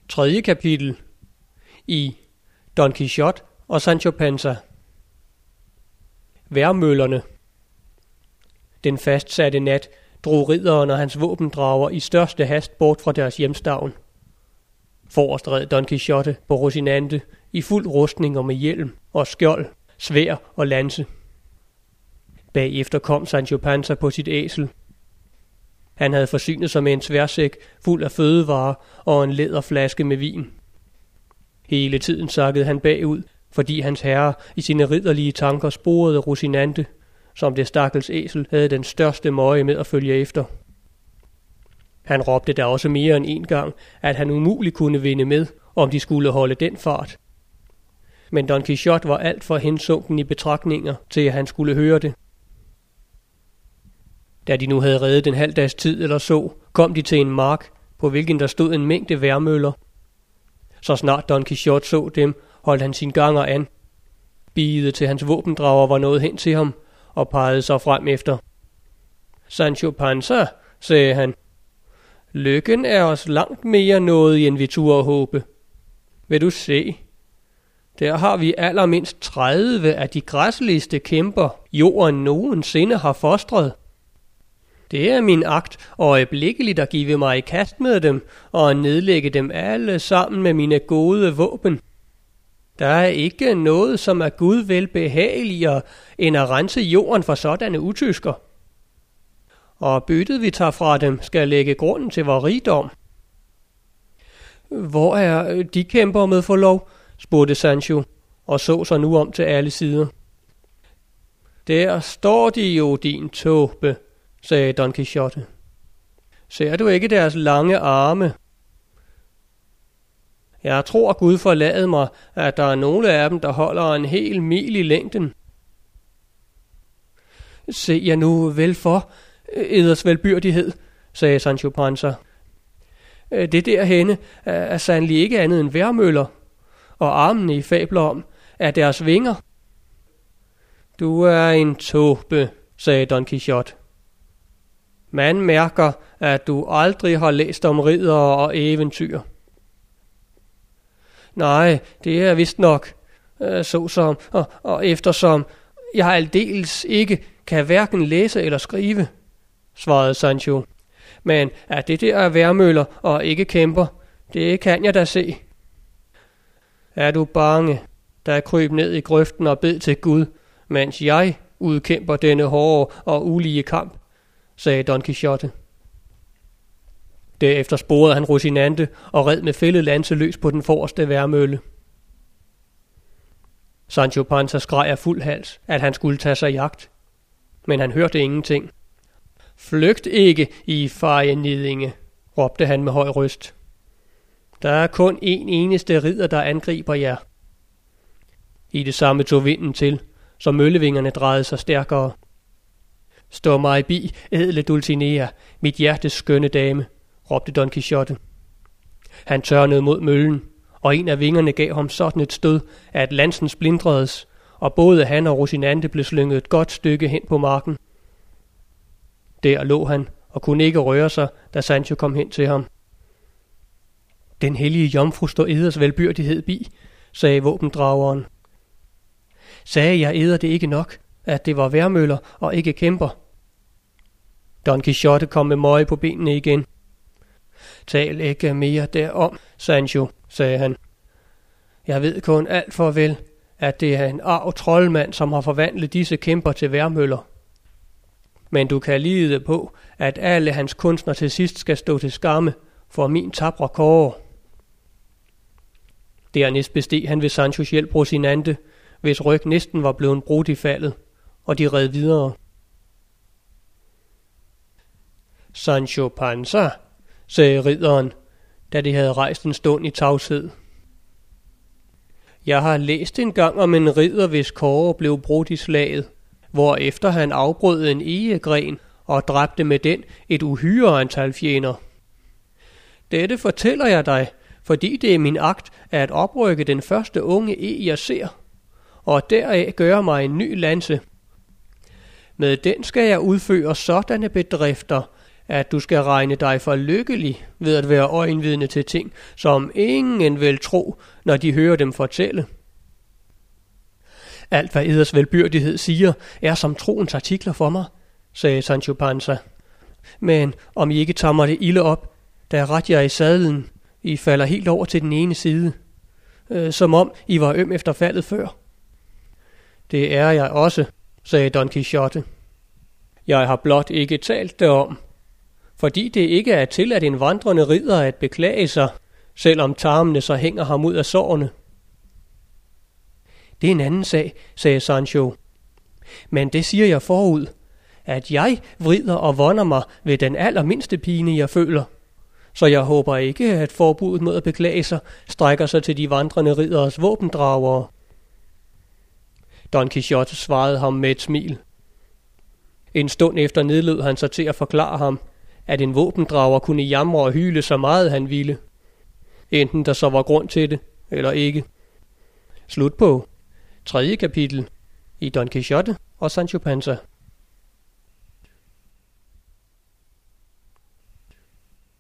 3. kapitel i Don Quixote og Sancho Panza. Vejrmøllerne. Den fastsatte nat drog ridderen og hans våbendrager i største hast bort fra deres hjemstavn. Forrest red Don Quixote på Rocinante i fuld rustning og med hjelm og skjold, sværd og lanse. Bagefter kom Sancho Panza på sit æsel. Han havde forsynet sig med en sværsæk fuld af fødevarer og en læderflaske med vin. Hele tiden sakkede han bagud, fordi hans herre i sine ridderlige tanker sporede Rocinante, som det stakkels æsel havde den største møje med at følge efter. Han råbte da også mere end en gang, at han umuligt kunne vinde med, om de skulle holde den fart. Men Don Quixote var alt for hensunken i betragtninger, til at han skulle høre det. Da de nu havde reddet en halv dags tid eller så, kom de til en mark, på hvilken der stod en mængde vejrmøller. Så snart Don Quixote så dem, holdt han sin ganger an. Biget til hans våbendrager var nået hen til ham, og pegede sig frem efter. Sancho Panza, sagde han, lykken er os langt mere nået, end vi turde håbe. Vil du se? Der har vi allermindst 30 af de græsligste kæmper, jorden nogensinde har fostret. Det er min agt øjeblikkeligt at give mig i kast med dem, og nedlægge dem alle sammen med mine gode våben. Der er ikke noget, som er Gud velbehageligere, end at rense jorden for sådanne utysker. Og byttet vi tager fra dem, skal lægge grunden til vor rigdom. Hvor er de kæmper med for lov? Spurgte Sancho, og så sig nu om til alle sider. Der står de jo, din tåbe, sagde Don Quixote. Ser du ikke deres lange arme? Jeg tror, Gud forlade mig, at der er nogle af dem, der holder en hel mil i længden. Se jer nu vel for, eders velbyrdighed, sagde Sancho Panza. Det derhenne er sandelig ikke andet end vejrmøller, og armene i fabler om er deres vinger. Du er en tåbe, sagde Don Quixote. Man mærker, at du aldrig har læst om riddere og eventyr. Nej, det er vist nok, såsom og eftersom jeg aldeles ikke kan hverken læse eller skrive, svarede Sancho. Men at det der er vejrmøller og ikke kæmper, det kan jeg da se. Er du bange, der kryb ned i grøften og bed til Gud, mens jeg udkæmper denne hårde og ulige kamp, sagde Don Quixote. Derefter sporede han Rocinante og red med fældet lanse løs på den forreste vejrmølle. Sancho Panza skreg af fuld hals, at han skulle tage sig jagt, men han hørte ingenting. Flygt ikke, I fejenidinge, råbte han med høj røst. Der er kun en eneste ridder, der angriber jer. I det samme tog vinden til, så møllevingerne drejede sig stærkere. Stå mig bi, ædle Dulcinea, mit hjertes skønne dame, råbte Don Quixote. Han tørnede mod møllen, og en af vingerne gav ham sådan et stød, at lansen splintredes, og både han og Rocinante blev slynget et godt stykke hen på marken. Der lå han og kunne ikke røre sig, da Sancho kom hen til ham. Den hellige jomfru står eders velbyrdighed bi, sagde våbendrageren. Sagde jeg eder det ikke nok, at det var vejrmøller og ikke kæmper? Don Quixote kom med møje på benene igen. Tal ikke mere derom, Sancho, sagde han. Jeg ved kun alt for vel, at det er en arv troldmand, som har forvandlet disse kæmper til vejrmøller. Men du kan lide på, at alle hans kunstner til sidst skal stå til skamme for min tapre kåre. Dernæst besteg han ved Sanchos hjælp Rocinante, hvis ryg næsten var blevet brudt i faldet, og de red videre. Sancho Panza, sagde ridderen, da de havde rejst en stund i tavshed. Jeg har læst engang om en ridder, hvis kåre blev brudt i slaget, hvorefter han afbrød en egegren og dræbte med den et uhyre antal fjender. Dette fortæller jeg dig, fordi det er min agt at oprykke den første unge jeg ser, og deraf gøre mig en ny lanse. Med den skal jeg udføre sådanne bedrifter, at du skal regne dig for lykkelig ved at være øjenvidne til ting, som ingen vil tro, når de hører dem fortælle. Alt hvad eders velbyrdighed siger, er som troens artikler for mig, sagde Sancho Panza. Men om I ikke tager mig det ilde op, da ret jeg i sadlen, I falder helt over til den ene side, som om I var øm efter faldet før. Det er jeg også, sagde Don Quixote. Jeg har blot ikke talt derom, fordi det ikke er til at en vandrende ridder at beklage sig, selvom tarmene så hænger ham ud af sårene. Det er en anden sag, sagde Sancho. Men det siger jeg forud, at jeg vrider og vonder mig ved den allermindste pine, jeg føler. Så jeg håber ikke, at forbuddet mod at beklage sig strækker sig til de vandrende ridderes våbendragere. Don Quixote svarede ham med et smil. En stund efter nedlod han sig til at forklare ham, at en våbendrager kunne jamre og hyle så meget han ville. Enten der så var grund til det, eller ikke. Slut på 3. kapitel i Don Quixote og Sancho Panza.